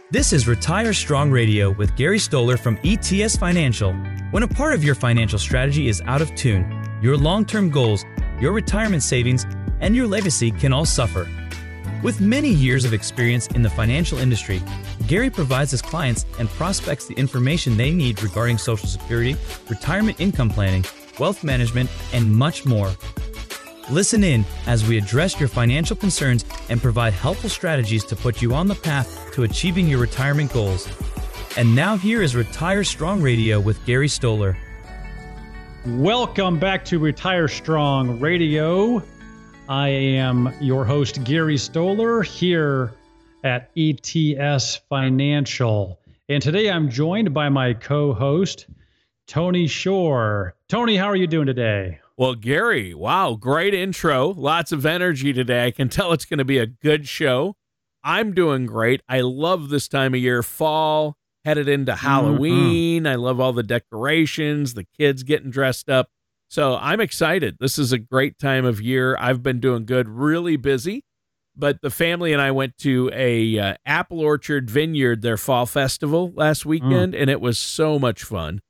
This is Retire Strong Radio with Gary Stoller from ETS Financial. When a part of your financial strategy is out of tune, your long-term goals, your retirement savings, and your legacy can all suffer. With many years of experience in the financial industry, Gary provides his clients and prospects the information they need regarding Social Security, retirement income planning, wealth management, and much more. Listen in as we address your financial concerns and provide helpful strategies to put you on the path to achieving your retirement goals. And now here is Retire Strong Radio with Gary Stoller. Welcome back to Retire Strong Radio. I am your host, Gary Stoller, here at ETS Financial. And today I'm joined by my co-host, Tony Shore. Tony, how are you doing today? Well, Gary, wow, great intro. Lots of energy today. I can tell it's going to be a good show. I'm doing great. I love this time of year, fall, headed into Halloween. I love all the decorations, the kids getting dressed up. So I'm excited. This is a great time of year. I've been doing good, really busy. But the family and I went to a apple orchard vineyard, their fall festival last weekend, and it was so much fun.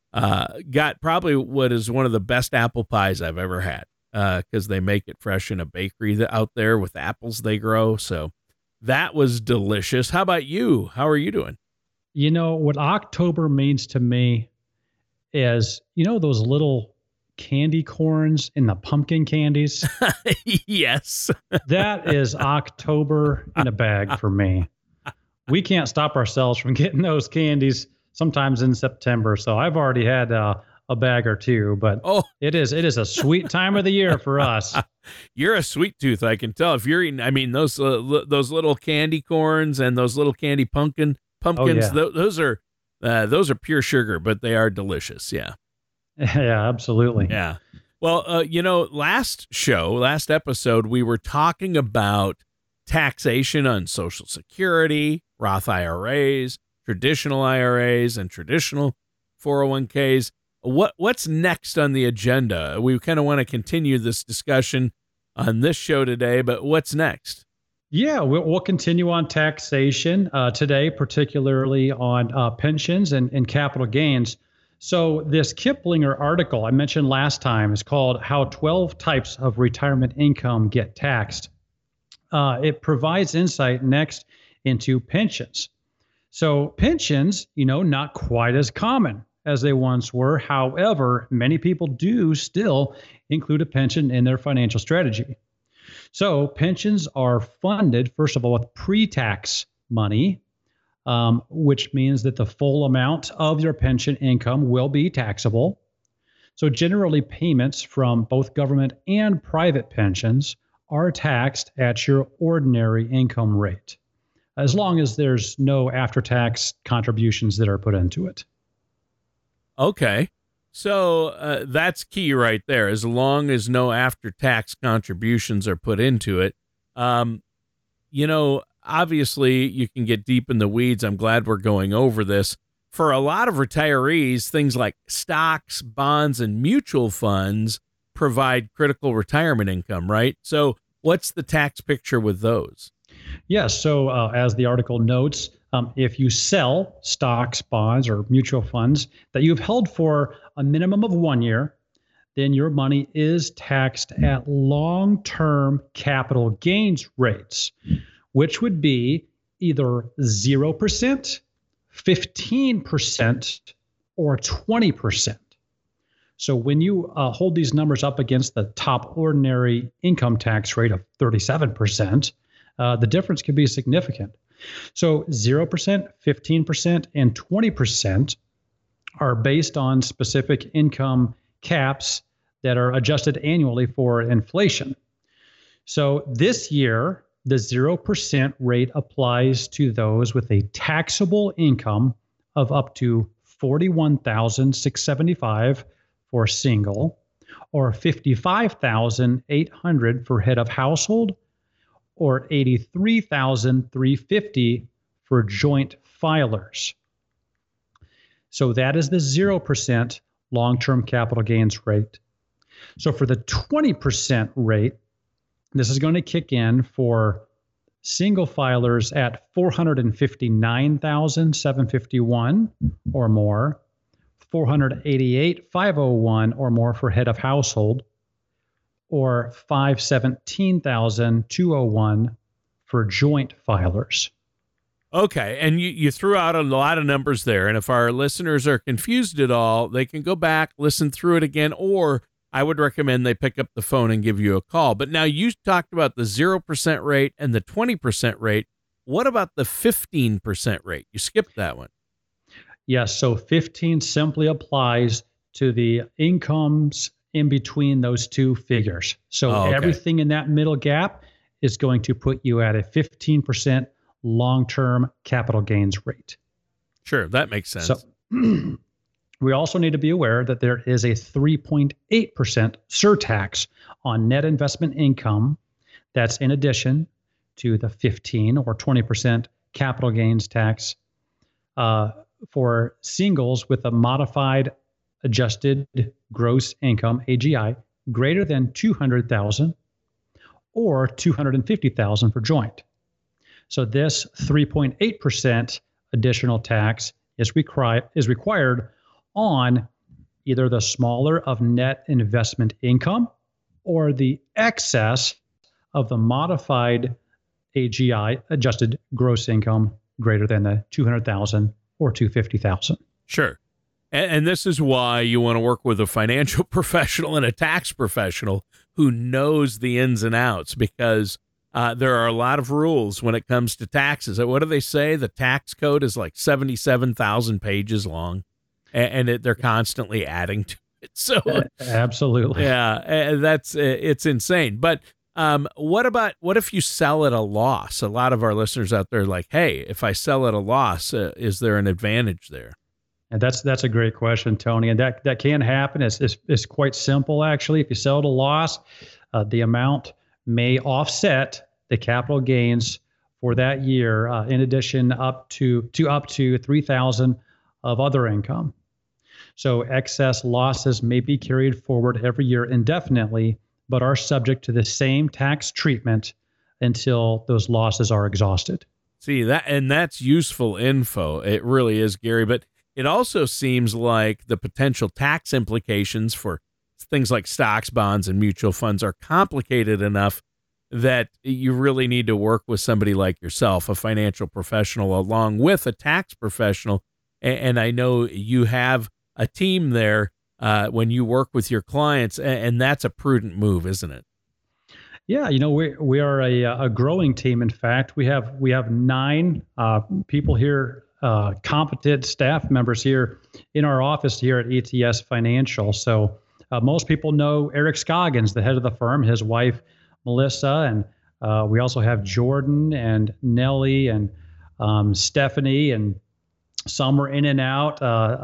Got probably what is one of the best apple pies I've ever had because they make it fresh in a bakery out there with apples they grow. So that was delicious. How about you? How are you doing? You know, what October means to me is, you know, those little candy corns in the pumpkin candies? Yes. That is October in a bag for me. We can't stop ourselves from getting those candies sometimes in September. So I've already had a bag or two, but it is a sweet time of the year for us. You're a sweet tooth, I can tell. If you're eating, I mean, those little candy corns and those little candy pumpkins, those are pure sugar, but they are delicious. Yeah. Yeah, absolutely. Yeah. Well, last episode, we were talking about taxation on Social Security, Roth IRAs, traditional IRAs, and traditional 401ks. What's next on the agenda? We kind of want to continue this discussion on this show today, but what's next? Yeah, we'll continue on taxation today, particularly on pensions and capital gains. So this Kiplinger article I mentioned last time is called How 12 Types of Retirement Income Get Taxed. It provides insight next into pensions. So pensions, not quite as common as they once were. However, many people do still include a pension in their financial strategy. So pensions are funded, first of all, with pre-tax money, which means that the full amount of your pension income will be taxable. So generally, payments from both government and private pensions are taxed at your ordinary income rate, as long as there's no after-tax contributions that are put into it. Okay. So that's key right there, as long as no after-tax contributions are put into it. Obviously, you can get deep in the weeds. I'm glad we're going over this. For a lot of retirees, things like stocks, bonds, and mutual funds provide critical retirement income, right? So what's the tax picture with those? Yes. So as the article notes, if you sell stocks, bonds, or mutual funds that you've held for a minimum of 1 year, then your money is taxed at long-term capital gains rates, which would be either 0%, 15%, or 20%. So when you hold these numbers up against the top ordinary income tax rate of 37%, the difference could be significant. So 0%, 15%, and 20% are based on specific income caps that are adjusted annually for inflation. So this year, the 0% rate applies to those with a taxable income of up to $41,675 for single, or $55,800 for head of household, or $83,350 for joint filers. So that is the 0% long-term capital gains rate. So for the 20% rate, this is going to kick in for Single filers at 459,751 or more, 488,501 or more for head of household, or 517,201 for joint filers. Okay, and you threw out a lot of numbers there, and if our listeners are confused at all, they can go back, listen through it again, or I would recommend they pick up the phone and give you a call. But now you talked about the 0% rate and the 20% rate. What about the 15% rate? You skipped that one. Yes, so 15 simply applies to the incomes in between those two figures. So everything in that middle gap is going to put you at a 15% long-term capital gains rate. Sure, that makes sense. So we also need to be aware that there is a 3.8% surtax on net investment income that's in addition to the 15 or 20% capital gains tax for singles with a modified adjusted gross income, AGI, greater than $200,000 or $250,000 for joint. So this 3.8% additional tax is required on either the smaller of net investment income or the excess of the modified AGI, adjusted gross income, greater than the $200,000 or $250,000. Sure. And this is why you want to work with a financial professional and a tax professional who knows the ins and outs, because there are a lot of rules when it comes to taxes. What do they say? The tax code is like 77,000 pages long, and they're constantly adding to it. So absolutely. Yeah, it's insane. But what if you sell at a loss? A lot of our listeners out there are like, hey, if I sell at a loss, is there an advantage there? And that's a great question, Tony. And that can happen. It's quite simple, actually. If you sell at a loss, the amount may offset the capital gains for that year, in addition up to $3,000 of other income. So excess losses may be carried forward every year indefinitely, but are subject to the same tax treatment until those losses are exhausted. See, that's useful info. It really is, Gary. But it also seems like the potential tax implications for things like stocks, bonds, and mutual funds are complicated enough that you really need to work with somebody like yourself, a financial professional, along with a tax professional. And I know you have a team there when you work with your clients, and that's a prudent move, isn't it? Yeah, we are a growing team. In fact, we have 9 people here, competent staff members here in our office here at ETS Financial. So most people know Eric Scoggins, the head of the firm, his wife Melissa, and we also have Jordan and Nellie and Stephanie, and some are in and out,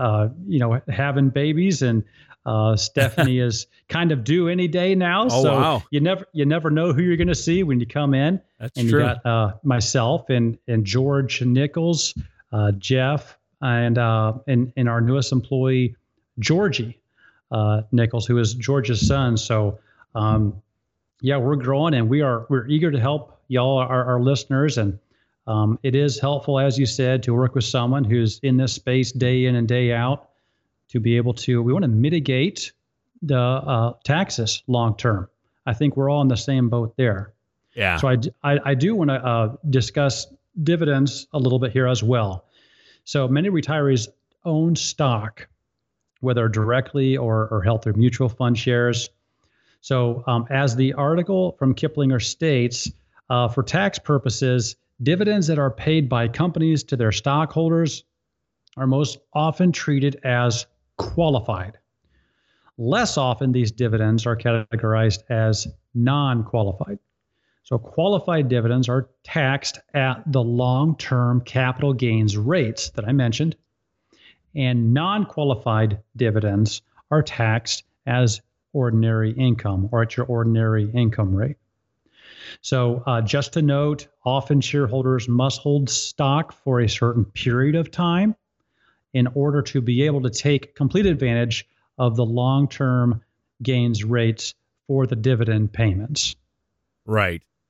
having babies, and Stephanie is kind of due any day now. Oh, so wow. you never know who you're going to see when you come in. That's and true. You got myself and George Nichols, Jeff, and our newest employee, Georgie Nichols, who is George's son. So we're growing, and we're eager to help y'all, our listeners, and it is helpful, as you said, to work with someone who's in this space day in and day out, to be able to, we want to mitigate the taxes long term. I think we're all in the same boat there. Yeah. So I do want to discuss dividends a little bit here as well. So many retirees own stock, whether directly or held through mutual fund shares. So as the article from Kiplinger states, for tax purposes, dividends that are paid by companies to their stockholders are most often treated as qualified. Less often, these dividends are categorized as non-qualified. So qualified dividends are taxed at the long-term capital gains rates that I mentioned, and non-qualified dividends are taxed as ordinary income, or at your ordinary income rate. So just to note, often shareholders must hold stock for a certain period of time in order to be able to take complete advantage of the long-term gains rates for the dividend payments. Right.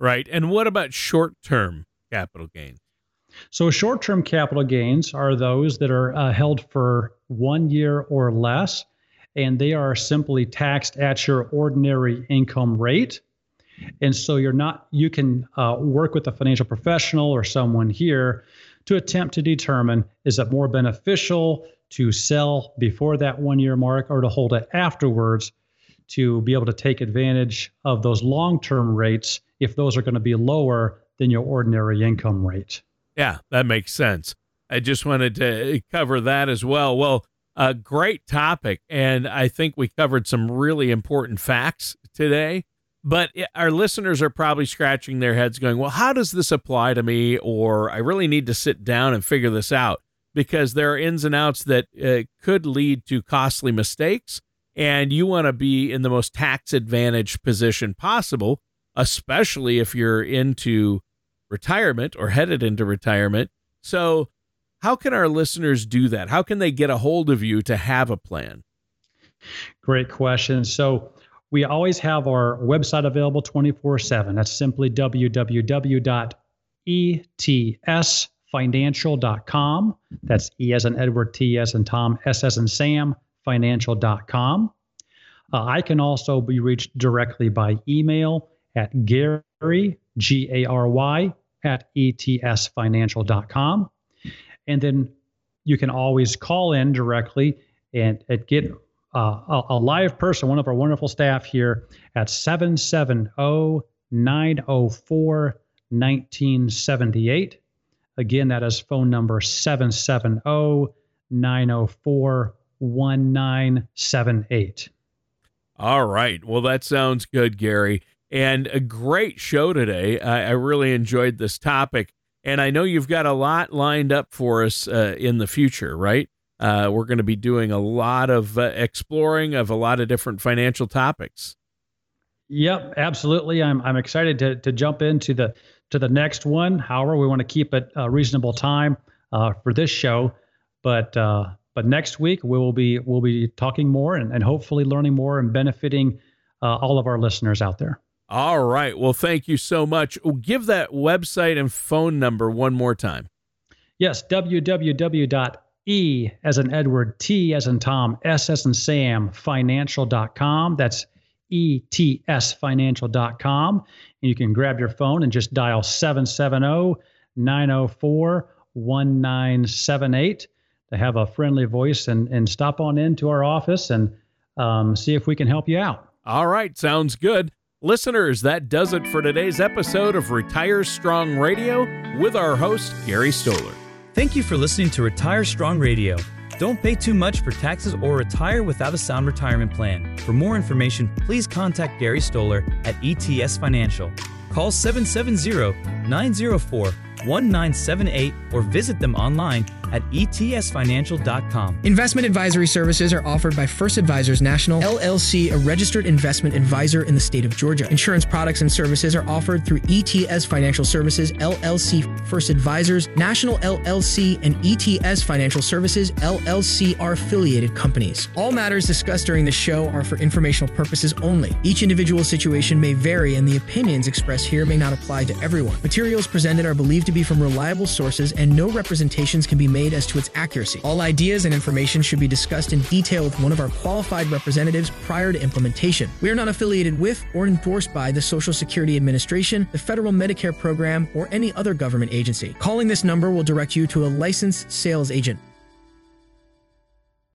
right? And what about short-term capital gains? So short-term capital gains are those that are held for 1 year or less, and they are simply taxed at your ordinary income rate. And so you can work with a financial professional or someone here to attempt to determine, is it more beneficial to sell before that 1 year mark or to hold it afterwards to be able to take advantage of those long-term rates if those are going to be lower than your ordinary income rate. Yeah, that makes sense. I just wanted to cover that as well. Well, a great topic, and I think we covered some really important facts today. But our listeners are probably scratching their heads going, well, how does this apply to me? Or I really need to sit down and figure this out, because there are ins and outs that could lead to costly mistakes. And you want to be in the most tax advantaged position possible, especially if you're into retirement or headed into retirement. So how can our listeners do that? How can they get a hold of you to have a plan? Great question. So we always have our website available 24/7. That's simply www.etsfinancial.com. That's E as in Edward, T as in Tom, S as in Sam, financial.com. I can also be reached directly by email at Gary, Gary, at etsfinancial.com. And then you can always call in directly and get a live person, one of our wonderful staff here at 770-904-1978. Again, that is phone number 770-904-1978. All right. Well, that sounds good, Gary. And a great show today. I really enjoyed this topic. And I know you've got a lot lined up for us in the future, right? We're going to be doing a lot of exploring of a lot of different financial topics. Yep, absolutely. I'm excited to jump into the next one. However, we want to keep it a reasonable time for this show, but next week we'll be talking more and hopefully learning more and benefiting all of our listeners out there. All right. Well, thank you so much. Give that website and phone number one more time. Yes, www.E as in Edward, T as in Tom, S as in Sam, financial.com. That's etsfinancial.com. And you can grab your phone and just dial 770-904-1978 to have a friendly voice and stop on into our office and see if we can help you out. All right. Sounds good. Listeners, that does it for today's episode of Retire Strong Radio with our host, Gary Stoller. Thank you for listening to Retire Strong Radio. Don't pay too much for taxes or retire without a sound retirement plan. For more information, please contact Gary Stoller at ETS Financial. Call 770-904-1978 or visit them online at etsfinancial.com. Investment advisory services are offered by First Advisors National, LLC, a registered investment advisor in the state of Georgia. Insurance products and services are offered through ETS Financial Services, LLC, First Advisors National, LLC, and ETS Financial Services, LLC are affiliated companies. All matters discussed during the show are for informational purposes only. Each individual situation may vary, and the opinions expressed here may not apply to everyone. Materials presented are believed to be from reliable sources, and no representations can be made as to its accuracy. All ideas and information should be discussed in detail with one of our qualified representatives prior to implementation. We are not affiliated with or endorsed by the Social Security Administration, the Federal Medicare Program, or any other government agency. Calling this number will direct you to a licensed sales agent.